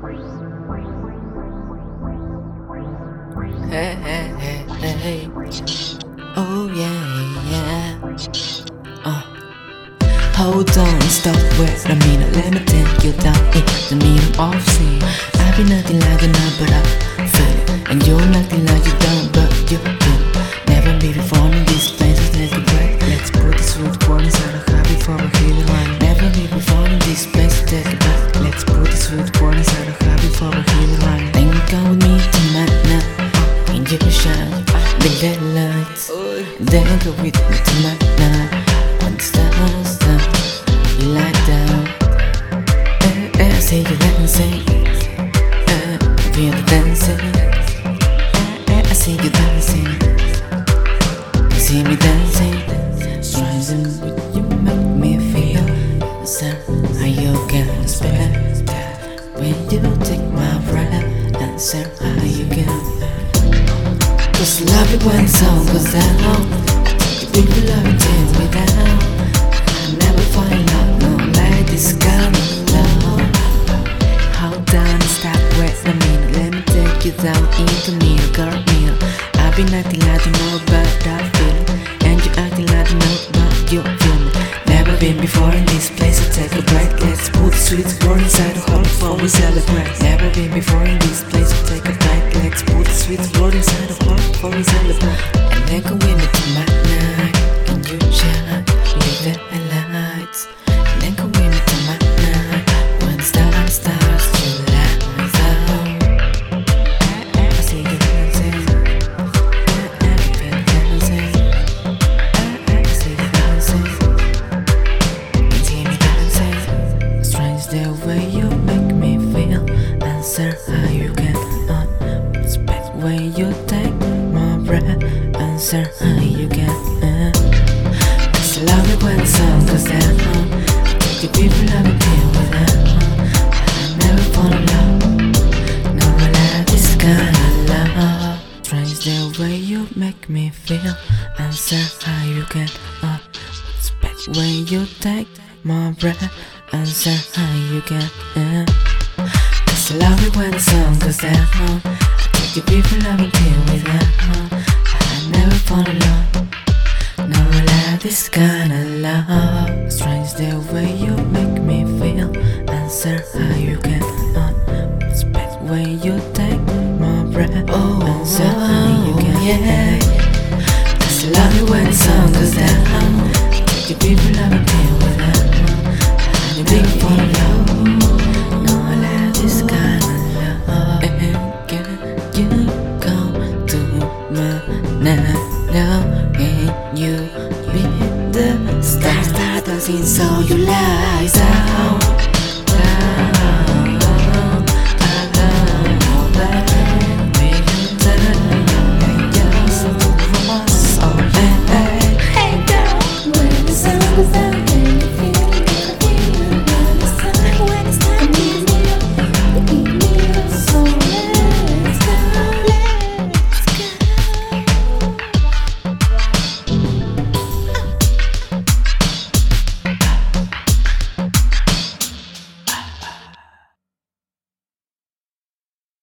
Hey, hey, hey, hey. Oh yeah, yeah. Hold on, stop, wait a minute, let me take you down in the middle of sea. I've been nothing like enough, but I feel it. And you're nothing like you don't, but you do. Never be before in this place, let's take a break. Let's put this food corn inside a car before we hit the line. Never be before in this place, take a break. Let's put this food corn inside a car before we hit the line. Then come with me tonight now, in your shine, the dead lights. Then go with me tonight now. When the stars light down, I see you dancing, feel the dancing, I see you dancing, you see me dancing, rising with you make me feel, so how you gonna spend when you take my breath, and so how you gonna, 'cause love it when the song goes down, people love it till we down. I never find out no like this kind of love. Hold on, stop, wait a minute, let me take you down into me, girl, me. I've been acting like you know about that feeling, and you acting like you know about your feeling. Never been before in this place, so take a break. Let's put the sweet word inside the heart before we celebrate. Never been before in this place, so take a break. Let's put the sweet word inside the heart before we celebrate. And then come with me to my night, and you shine, leave the lights. And then come with me to my night, when the stars to light down. I see you dancing, I feel dancing, I see you dancing, you see me dancing. Strange the way you make me feel, answer how you can respect when you take my breath, answer how you can. 'Cause I love it when the sun goes down, take your people love it till we're down. I never fall in love, no I like this kind of love. Strange the way you make me feel, answer how you can respect when you take my breath, answer how you can. 'Cause I love it when the sun goes down, take your people love it till we're down. I never fall in love, no I like this kind of love. Strange the way you make me feel, answer how you can respect when you take my breath, answer how you can. Yeah. 'Cause I love it when the sun goes down, take your people love it till we're down. I never fall in love, no I like this kind of love. And you come to my night now, and you be the star dancing so you light down.